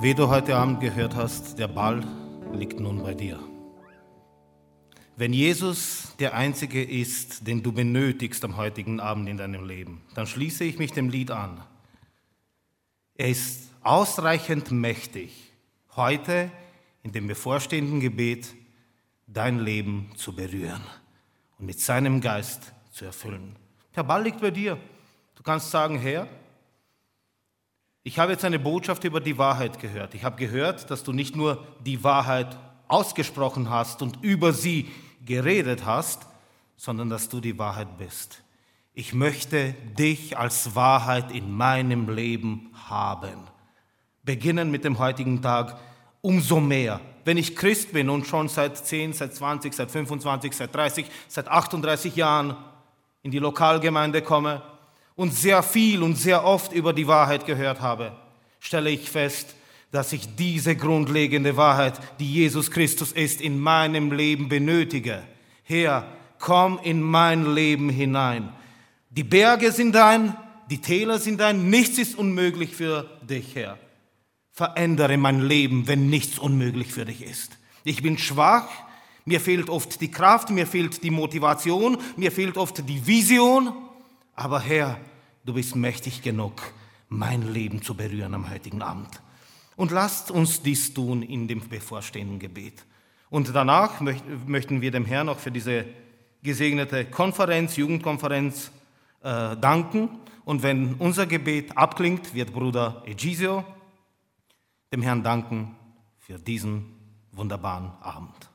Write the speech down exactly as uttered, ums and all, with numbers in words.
Wie du heute Abend gehört hast, der Ball liegt nun bei dir. Wenn Jesus der Einzige ist, den du benötigst am heutigen Abend in deinem Leben, dann schließe ich mich dem Lied an. Er ist ausreichend mächtig, heute in dem bevorstehenden Gebet dein Leben zu berühren und mit seinem Geist zu erfüllen. Der Ball liegt bei dir. Du kannst sagen, Herr, ich habe jetzt eine Botschaft über die Wahrheit gehört. Ich habe gehört, dass du nicht nur die Wahrheit ausgesprochen hast und über sie geredet hast, sondern dass du die Wahrheit bist. Ich möchte dich als Wahrheit in meinem Leben haben. Beginnen mit dem heutigen Tag umso mehr. Wenn ich Christ bin und schon seit zehn, seit zwanzig, seit fünfundzwanzig, seit dreißig, seit achtunddreißig Jahren in die Lokalgemeinde komme und sehr viel und sehr oft über die Wahrheit gehört habe, stelle ich fest, dass ich diese grundlegende Wahrheit, die Jesus Christus ist, in meinem Leben benötige. Herr, komm in mein Leben hinein. Die Berge sind dein, die Täler sind dein, nichts ist unmöglich für dich, Herr. Verändere mein Leben, wenn nichts unmöglich für dich ist. Ich bin schwach, mir fehlt oft die Kraft, mir fehlt die Motivation, mir fehlt oft die Vision. Aber Herr, du bist mächtig genug, mein Leben zu berühren am heutigen Abend. Und lasst uns dies tun in dem bevorstehenden Gebet. Und danach möchten wir dem Herrn auch für diese gesegnete Konferenz, Jugendkonferenz äh, danken. Und wenn unser Gebet abklingt, wird Bruder Egisio dem Herrn danken für diesen wunderbaren Abend.